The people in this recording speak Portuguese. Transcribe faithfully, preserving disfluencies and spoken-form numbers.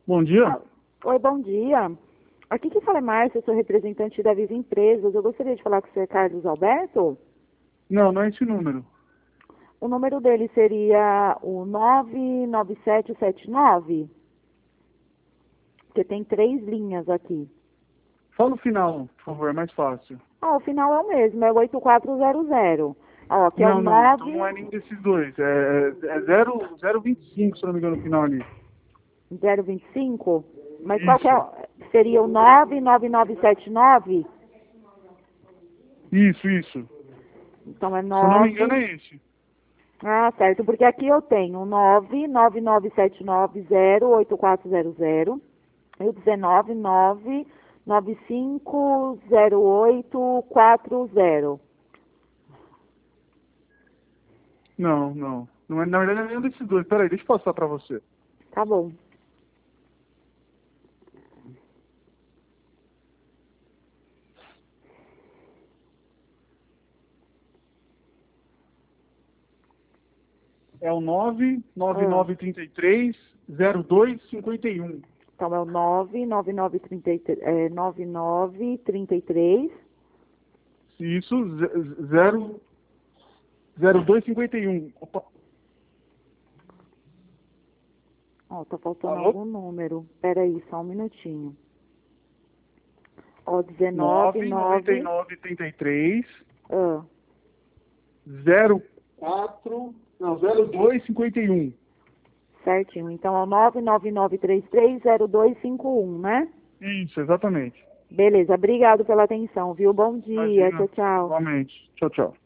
Bom dia. Ah, oi, bom dia. Aqui que fala é Márcia, eu sou representante da Viva Empresas. Eu gostaria de falar com o senhor Carlos Alberto. Não, não é esse número. O número dele seria o nove nove sete sete nove, porque tem três linhas aqui. Fala o final, por favor, é mais fácil. Ah, o final é o mesmo, é o oito quatro zero zero. Ó, que é o Não, não, então não é nove nenhum desses dois. É, é zero, zero vinte e cinco, se eu não me engano, no final ali. zero vinte e cinco. Mas qual que é, Isso, o- seria o nove nove nove sete nove? isso, isso. Então é Se eu não me engano, nove. é esse. Ah, certo, porque aqui eu tenho nove nove nove sete nove zero oito quatro zero zero e o dezenove nove nove cinco zero oito quatro zero. Não, não. não é, na verdade, não é nenhum desses dois. Peraí, deixa eu passar pra você. Tá bom. É o nove nove Ah, nove três três zero dois cinco um. então é o nove nove nove trinta e três, é, nove nove trinta e três. Isso, zero zero dois cinco um. Opa. Ó, tá faltando Alô? algum número. Pera aí, só um minutinho. Ó, dezenove nove nove nove. nove três três Ah, zero quatro, não, zero dois cinco um. certinho. Então é o nove nove nove três três zero dois cinco um, né? Isso, exatamente. Beleza, obrigado pela atenção, viu? Bom dia, Imagina, tchau, tchau. igualmente. Tchau, tchau.